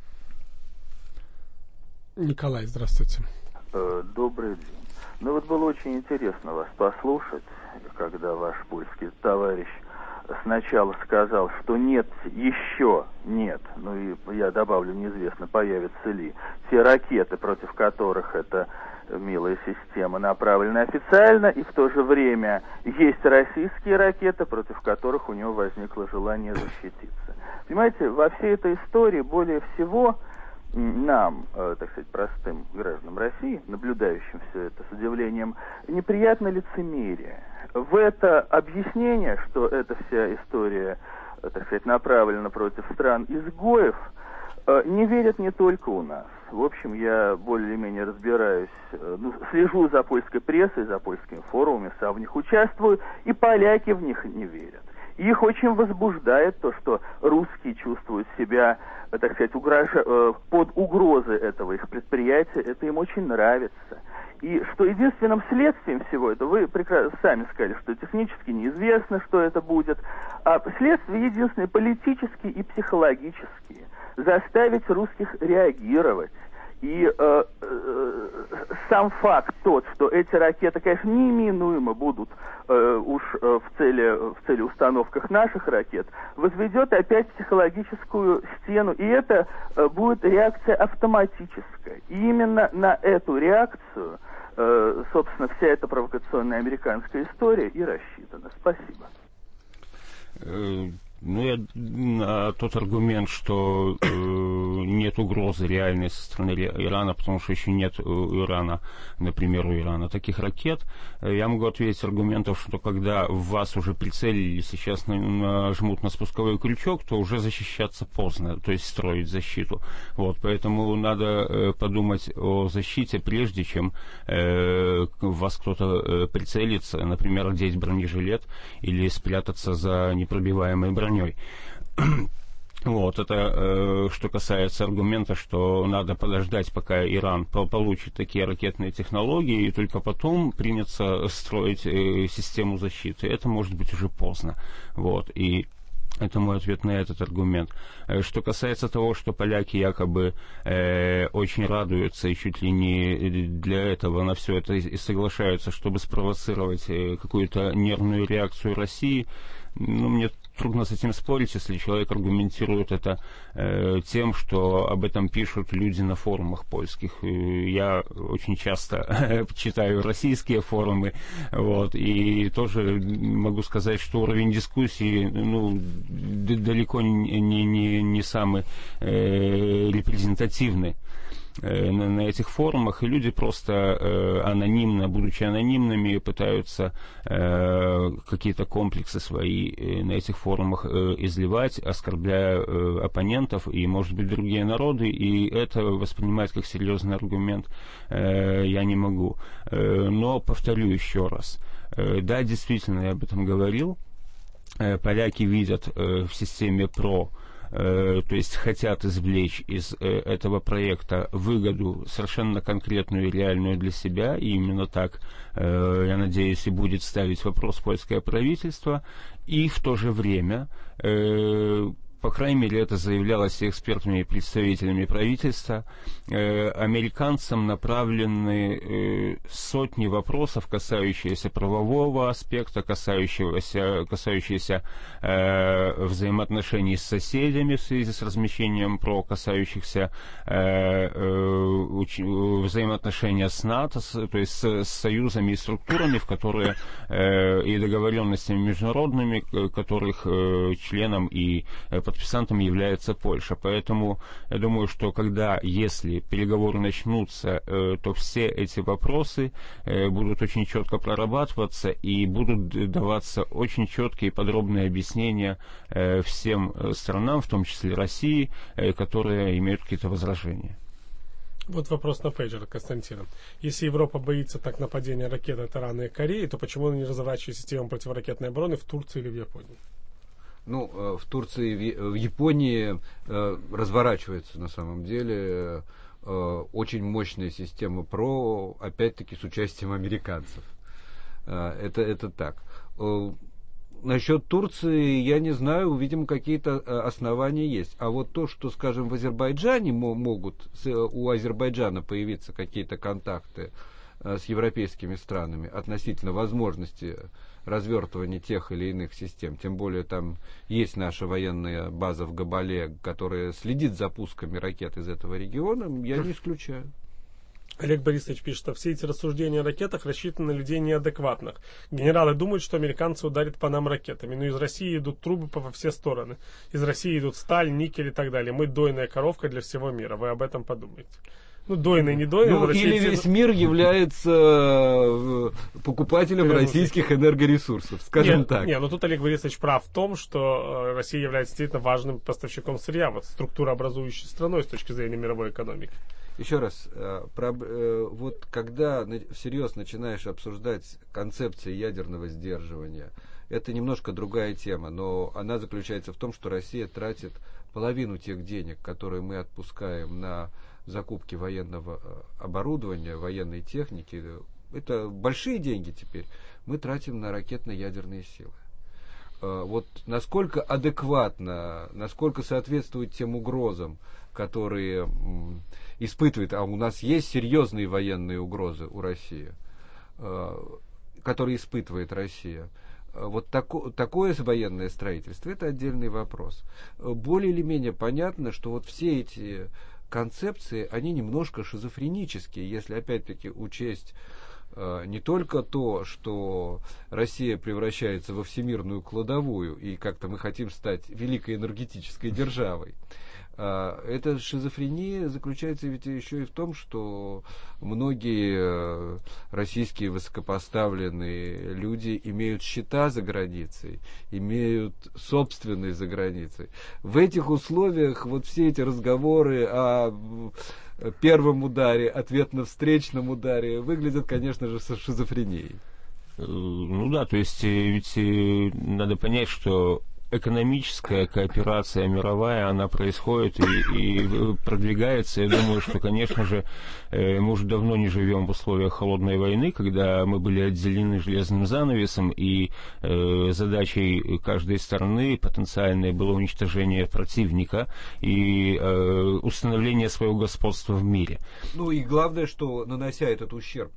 [SPEAKER 1] Николай, здравствуйте.
[SPEAKER 11] Добрый день. Ну вот было очень интересно вас послушать, когда ваш польский товарищ сначала сказал, что нет, еще нет, ну и я добавлю, неизвестно, появятся ли те ракеты, против которых эта милая система направлена официально, и в то же время есть российские ракеты, против которых у него возникло желание защититься. Понимаете, во всей этой истории более всего нам, так сказать, простым гражданам России, наблюдающим все это с удивлением, неприятно лицемерие. В это объяснение, что эта вся история, так сказать, направлена против стран-изгоев, не верят не только у нас. В общем, я более-менее разбираюсь, слежу за польской прессой, за польскими форумами, сам в них участвую, и поляки в них не верят. Их очень возбуждает то, что русские чувствуют себя, так сказать, под угрозой этого их предприятия. Это им очень нравится. И что единственным следствием всего этого, вы прекрасно сами сказали, что технически неизвестно, что это будет, а следствие единственное политические и психологические. Заставить русских реагировать. И сам факт тот, что эти ракеты, конечно, неименуемо будут в цели установках наших ракет, возведет опять психологическую стену, и это будет реакция автоматическая. И именно на эту реакцию, собственно, вся эта провокационная американская история и рассчитана. Спасибо.
[SPEAKER 3] Тот аргумент, что нет угрозы реальной со стороны Ирана, потому что еще нет у Ирана, например, у Ирана таких ракет, я могу ответить аргументом, что когда в вас уже прицелили, сейчас нажмут на спусковой крючок, то уже защищаться поздно, то есть строить защиту. Вот, поэтому надо подумать о защите, прежде чем в вас кто-то прицелится, например, одеть бронежилет или спрятаться за непробиваемой броней. Вот, это что касается аргумента, что надо подождать, пока Иран получит такие ракетные технологии, и только потом приняться строить систему защиты. Это может быть уже поздно. Вот, и это мой ответ на этот аргумент. Что касается того, что поляки якобы очень радуются и чуть ли не для этого на все это и соглашаются, чтобы спровоцировать какую-то нервную реакцию России, мне трудно с этим спорить, если человек аргументирует это тем, что об этом пишут люди на форумах польских. Я очень часто читаю российские форумы, вот, и тоже могу сказать, что уровень дискуссии далеко не самый репрезентативный на этих форумах, и люди просто анонимно, будучи анонимными, пытаются какие-то комплексы свои на этих форумах изливать, оскорбляя оппонентов и, может быть, другие народы, и это воспринимать как серьезный аргумент я не могу. Но повторю еще раз. Да, действительно, я об этом говорил. Поляки видят в системе ПРО, то есть хотят извлечь из этого проекта выгоду совершенно конкретную и реальную для себя, и именно так, я надеюсь, и будет ставить вопрос польское правительство, и в то же время, по крайней мере, это заявлялось и экспертами, и представителями правительства, американцам направлены сотни вопросов, касающиеся правового аспекта, касающиеся взаимоотношений с соседями в связи с размещением ПРО, касающихся взаимоотношения с НАТО, то есть с союзами и структурами, в которые и договоренностями международными, которых членом и подписантом является Польша. Поэтому я думаю, что если переговоры начнутся, то все эти вопросы будут очень четко прорабатываться и будут даваться очень четкие и подробные объяснения всем странам, в том числе России, которые имеют какие-то возражения.
[SPEAKER 1] Вот вопрос на пейджер, Константина. Если Европа боится так нападения ракет от Ирана и Кореи, то почему она не разворачивает систему противоракетной обороны в Турции или в Японии?
[SPEAKER 2] В Турции, в Японии разворачивается на самом деле очень мощная система ПРО, опять-таки с участием американцев. Это так. Насчет Турции, я не знаю, видимо, какие-то основания есть. А вот то, что, скажем, в Азербайджане у Азербайджана появиться какие-то контакты с европейскими странами относительно возможности развертывания тех или иных систем. Тем более там есть наша военная база в Габале, которая следит за пусками ракет из этого региона, я не исключаю.
[SPEAKER 1] Олег Борисович пишет, что все эти рассуждения о ракетах рассчитаны на людей неадекватных. Генералы думают, что американцы ударят по нам ракетами. Но из России идут трубы во все стороны. Из России идут сталь, никель и так далее. Мы дойная коровка для всего мира. Вы об этом подумаете? Дойный, не дойный.
[SPEAKER 2] Или весь мир является покупателем российских энергоресурсов, скажем так.
[SPEAKER 1] Нет, тут Олег Борисович прав в том, что Россия является действительно важным поставщиком сырья, структурообразующей страной с точки зрения мировой экономики.
[SPEAKER 2] Еще раз, вот когда всерьез начинаешь обсуждать концепции ядерного сдерживания, это немножко другая тема, но она заключается в том, что Россия тратит половину тех денег, которые мы отпускаем на закупки военного оборудования, военной техники. Это большие деньги теперь. Мы тратим на ракетно-ядерные силы. Вот насколько адекватно, насколько соответствует тем угрозам, которые испытывает, а у нас есть серьезные военные угрозы у России, которые испытывает Россия. Вот такое военное строительство, это отдельный вопрос. Более или менее понятно, что вот все эти концепции, они немножко шизофренические, если опять-таки учесть не только то, что Россия превращается во всемирную кладовую, и как-то мы хотим стать великой энергетической державой. Эта шизофрения заключается ведь еще и в том, что многие российские высокопоставленные люди имеют счета за границей, имеют собственные за границей. В этих условиях вот все эти разговоры о первом ударе, ответно-встречном ударе выглядят, конечно же, со шизофренией.
[SPEAKER 3] То есть ведь надо понять, что экономическая кооперация мировая, она происходит и продвигается. Я думаю, что, конечно же, мы уже давно не живем в условиях холодной войны, когда мы были отделены железным занавесом, и задачей каждой стороны потенциальной было уничтожение противника и установление своего господства в мире.
[SPEAKER 2] И главное, что, нанося этот ущерб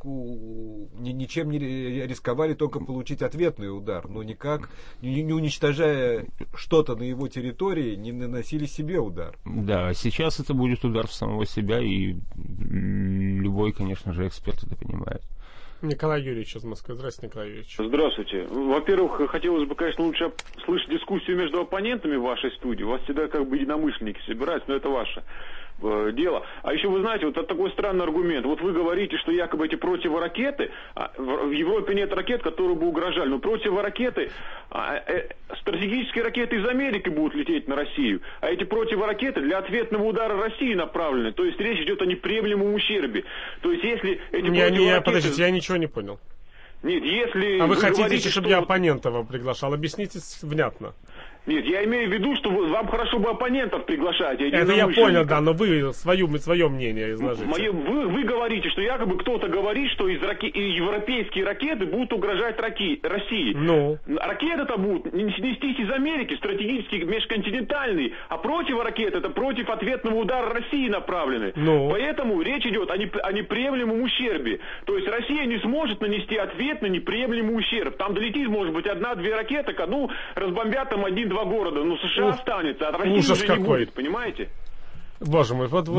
[SPEAKER 2] противнику, ничем не рисковали только получить ответный удар, но никак не уничтожать уничтожая что-то на его территории, не наносили себе удар.
[SPEAKER 3] Да, сейчас это будет удар в самого себя, и любой, конечно же, эксперт это понимает.
[SPEAKER 1] Николай Юрьевич из Москвы. Здравствуйте, Николай Юрьевич.
[SPEAKER 12] Здравствуйте. Во-первых, хотелось бы, конечно, лучше слышать дискуссию между оппонентами в вашей студии. У вас всегда как бы единомышленники собираются, но это ваше дело. А еще, вы знаете, вот это такой странный аргумент. Вот вы говорите, что якобы эти противоракеты, в Европе нет ракет, которые бы угрожали, но противоракеты, стратегические ракеты из Америки будут лететь на Россию, а эти противоракеты для ответного удара России направлены. То есть речь идет о неприемлемом ущербе. То есть если эти противоракеты...
[SPEAKER 1] Подождите, я ничего не понял.
[SPEAKER 12] Нет, если...
[SPEAKER 1] А вы хотите, чтобы я оппонента вам приглашал? Объясните внятно.
[SPEAKER 12] Нет, я имею в виду, что вам хорошо бы оппонентов приглашать.
[SPEAKER 1] Это я понял, да, но вы свое мнение изложите.
[SPEAKER 12] Вы говорите, что якобы кто-то говорит, что европейские ракеты будут угрожать России.
[SPEAKER 1] Ну?
[SPEAKER 12] Ракеты-то будут нестись из Америки, стратегические, межконтинентальные, а противоракеты это против ответного удара России направлены.
[SPEAKER 1] Ну?
[SPEAKER 12] Поэтому речь идет о неприемлемом ущербе. То есть Россия не сможет нанести ответ на неприемлемый ущерб. Там долетит, может быть, 1-2 ракеты, разбомбят там 1-2 города, США останется, а России уже не будет, понимаете?
[SPEAKER 1] Боже мой, вот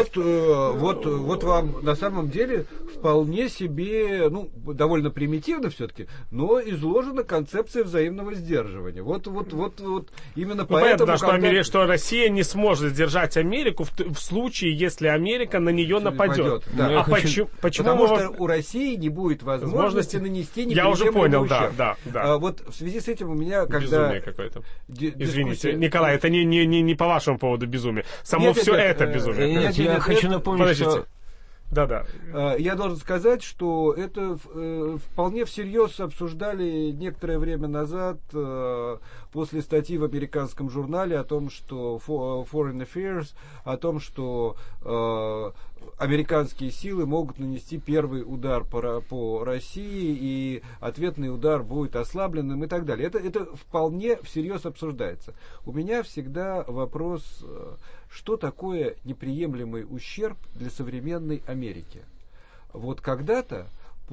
[SPEAKER 2] вам на самом деле вполне себе, довольно примитивно все-таки, но изложена концепция взаимного сдерживания. Вот именно поэтому...
[SPEAKER 1] Понятно, что Россия не сможет сдержать Америку в случае, если Америка на нее нападет.
[SPEAKER 2] Да. Почему? Потому что у России не будет возможности нанести неприемлемый ущерб.
[SPEAKER 1] Да.
[SPEAKER 2] Вот в связи с этим у меня, когда...
[SPEAKER 1] Безумие какое-то. Извините, Николай, это не по вашему поводу безумие. Это безумие.
[SPEAKER 3] Я хочу напомнить, что...
[SPEAKER 1] Да.
[SPEAKER 2] Я должен сказать, что это вполне всерьез обсуждали некоторое время назад после статьи в американском журнале о том, что Foreign Affairs, о том, что американские силы могут нанести первый удар по России, и ответный удар будет ослабленным и так далее. Это вполне всерьез обсуждается. У меня всегда вопрос, что такое неприемлемый ущерб для современной Америки? Вот когда-то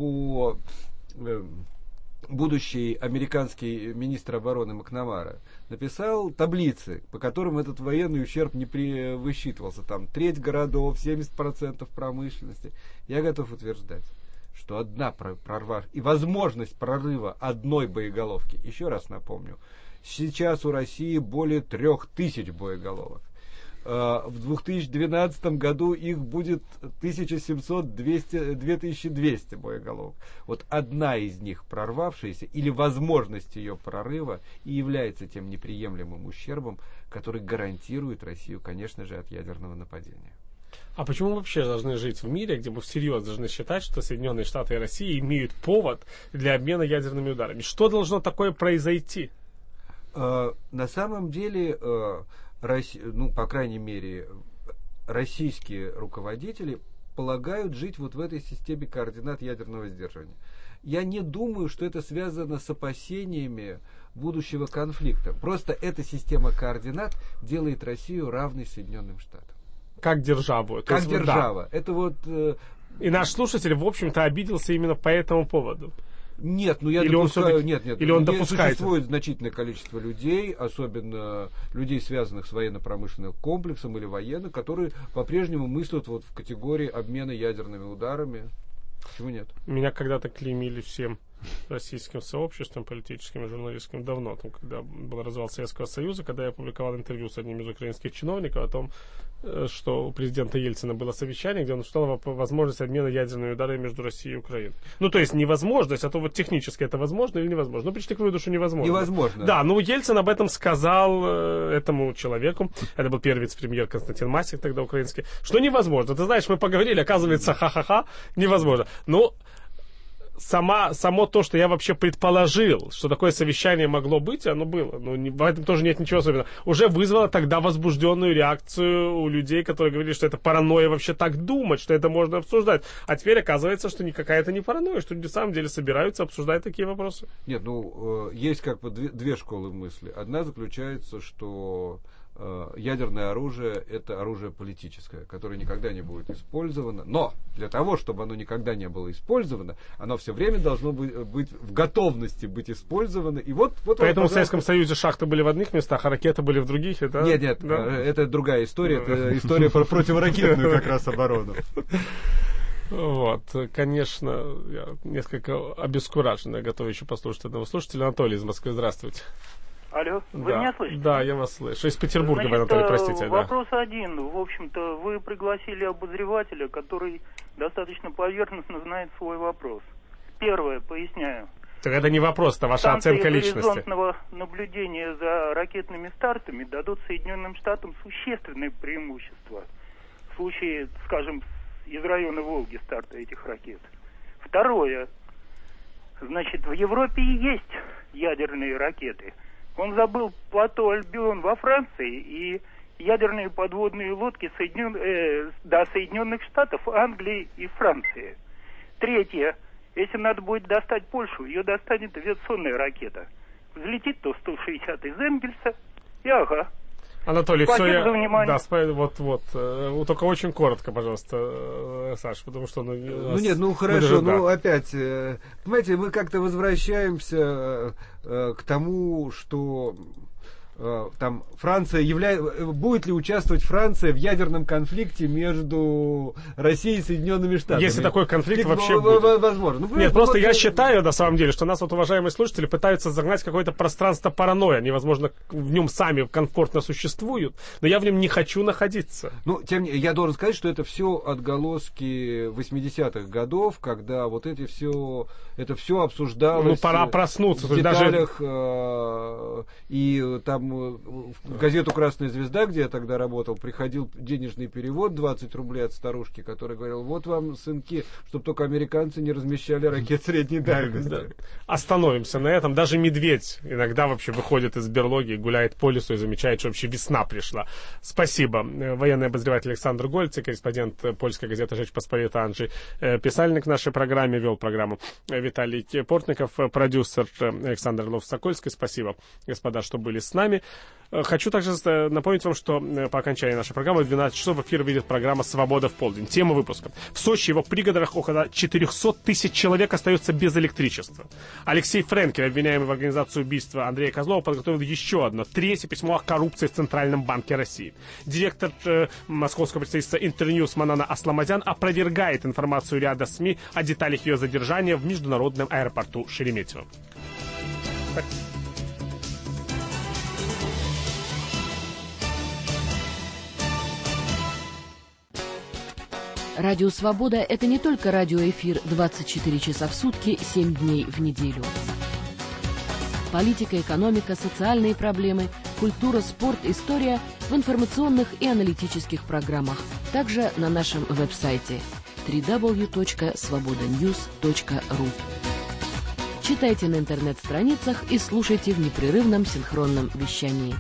[SPEAKER 2] будущий американский министр обороны Макнамара написал таблицы, по которым этот военный ущерб не высчитывался. Там треть городов, 70% промышленности. Я готов утверждать, что одна прорва и возможность прорыва одной боеголовки, еще раз напомню, сейчас у России более 3000 боеголовок. В 2012 году их будет 2200 боеголовок. Вот одна из них, прорвавшаяся, или возможность ее прорыва, и является тем неприемлемым ущербом, который гарантирует Россию, конечно же, от ядерного нападения.
[SPEAKER 1] А почему мы вообще должны жить в мире, где мы всерьез должны считать, что Соединенные Штаты и Россия имеют повод для обмена ядерными ударами? Что должно такое произойти?
[SPEAKER 2] На самом деле... по крайней мере, российские руководители полагают жить вот в этой системе координат ядерного сдерживания. Я не думаю, что это связано с опасениями будущего конфликта. Просто эта система координат делает Россию равной Соединенным Штатам.
[SPEAKER 1] Как державу.
[SPEAKER 2] Как держава. Да. Это
[SPEAKER 1] И наш слушатель, в общем-то, обиделся именно по этому поводу.
[SPEAKER 2] Нет, я допускаю, нет. Или он допускает. Существует значительное количество людей, особенно людей, связанных с военно-промышленным комплексом или военных, которые по-прежнему мыслят в категории обмена ядерными ударами. Почему нет?
[SPEAKER 1] Меня когда-то клеймили всем российским сообществом, политическим и журналистским давно, когда был развал Советского Союза, когда я опубликовал интервью с одним из украинских чиновников о том, что у президента Ельцина было совещание, где он обсуждал возможность обмена ядерными ударами между Россией и Украиной. То есть невозможность, а то технически это возможно или невозможно. Пришли к выводу, что невозможно.
[SPEAKER 2] Невозможно.
[SPEAKER 1] Да, Ельцин об этом сказал этому человеку, это был первый вице-премьер Константин Масик, тогда украинский, что невозможно. Ты знаешь, мы поговорили, оказывается, ха-ха-ха, невозможно. Само то, что я вообще предположил, что такое совещание могло быть, оно было. В этом тоже нет ничего особенного. Уже вызвало тогда возбужденную реакцию у людей, которые говорили, что это паранойя вообще так думать, что это можно обсуждать. А теперь оказывается, что никакая это не паранойя, что люди на самом деле собираются обсуждать такие вопросы.
[SPEAKER 2] Нет, есть две школы мысли. Одна заключается, что ядерное оружие — это оружие политическое, которое никогда не будет использовано. Но для того, чтобы оно никогда не было использовано, оно все время должно быть в готовности быть использовано. И вот
[SPEAKER 1] поэтому в Советском Союзе шахты были в одних местах, а ракеты были в других, да?
[SPEAKER 2] Нет, да? Это другая история. Это история про противоракетную как раз оборону.
[SPEAKER 1] Вот, конечно, я несколько обескуражен. Я готов еще послушать одного слушателя. Анатолий из Москвы, здравствуйте.
[SPEAKER 13] Алло, вы меня слышите?
[SPEAKER 1] Да, я вас слышу. Из Петербурга, вы, Анатолий, простите.
[SPEAKER 13] Вопрос один. В общем-то, вы пригласили обозревателя, который достаточно поверхностно знает свой вопрос. Первое, поясняю.
[SPEAKER 1] Так это не вопрос, это ваша оценка личности.
[SPEAKER 13] Горизонтного наблюдения за ракетными стартами дадут Соединенным Штатам существенное преимущество в случае, скажем, из района Волги старта этих ракет. Второе. Значит, в Европе и есть ядерные ракеты. Он забыл плато Альбион во Франции и ядерные подводные лодки Соединенных Штатов, Англии и Франции. Третье. Если надо будет достать Польшу, ее достанет авиационная ракета. Взлетит то 160 из Энгельса и ага.
[SPEAKER 1] Анатолий,
[SPEAKER 13] спасибо за внимание.
[SPEAKER 1] Да, только очень коротко, пожалуйста, Саша, потому что...
[SPEAKER 2] хорошо, опять, понимаете, мы как-то возвращаемся к тому, что там Франция будет ли участвовать Франция в ядерном конфликте между Россией и Соединенными Штатами?
[SPEAKER 1] Если такой конфликт вообще будет.
[SPEAKER 2] Возможно.
[SPEAKER 1] Нет, просто я считаю, на самом деле, что нас уважаемые слушатели пытаются загнать в какое-то пространство паранойи. Они, возможно, в нем сами комфортно существуют, но я в нем не хочу находиться.
[SPEAKER 2] Тем не менее, я должен сказать, что это все отголоски 80-х годов, когда это все обсуждалось.
[SPEAKER 1] Пора проснуться.
[SPEAKER 2] В деталях, и там в газету «Красная звезда», где я тогда работал, приходил денежный перевод 20 рублей от старушки, которая говорила: вот вам, сынки, чтобы только американцы не размещали ракет средней дальности.
[SPEAKER 1] Да. Остановимся на этом. Даже медведь иногда вообще выходит из берлоги, гуляет по лесу и замечает, что вообще весна пришла. Спасибо. Военный обозреватель Александр Гольц, корреспондент польской газеты «Жечь Посполита» Анджей Писальник в нашей программе, вел программу Виталий Портников, продюсер Александр Лов-Сокольский. Спасибо, господа, что были с нами. Хочу также напомнить вам, что по окончании нашей программы в 12 часов в эфир выйдет программа «Свобода в полдень». Тема выпуска. В Сочи и его пригородах около 400 тысяч человек остается без электричества. Алексей Френкель, обвиняемый в организации убийства Андрея Козлова, подготовил еще одно третье письмо о коррупции в Центральном банке России. Директор московского представительства Интерньюз Манана Асламадян опровергает информацию ряда СМИ о деталях ее задержания в международном аэропорту Шереметьево.
[SPEAKER 14] Радио «Свобода» — это не только радиоэфир 24 часа в сутки, 7 дней в неделю. Политика, экономика, социальные проблемы, культура, спорт, история в информационных и аналитических программах. Также на нашем веб-сайте www.svobodanews.ru. Читайте на интернет-страницах и слушайте в непрерывном синхронном вещании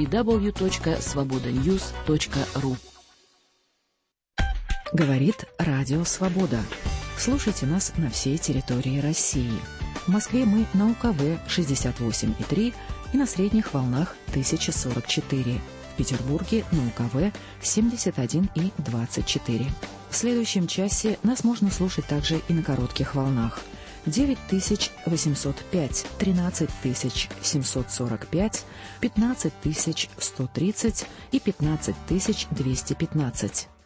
[SPEAKER 14] www.svobodanews.ru.
[SPEAKER 6] Говорит Радио Свобода. Слушайте нас на всей территории России. В Москве мы на УКВ 68,3 и на средних волнах 1044. В Петербурге на УКВ 71,24. В следующем часе нас можно слушать также и на коротких волнах. 9805, 13745, 15130 и 15215.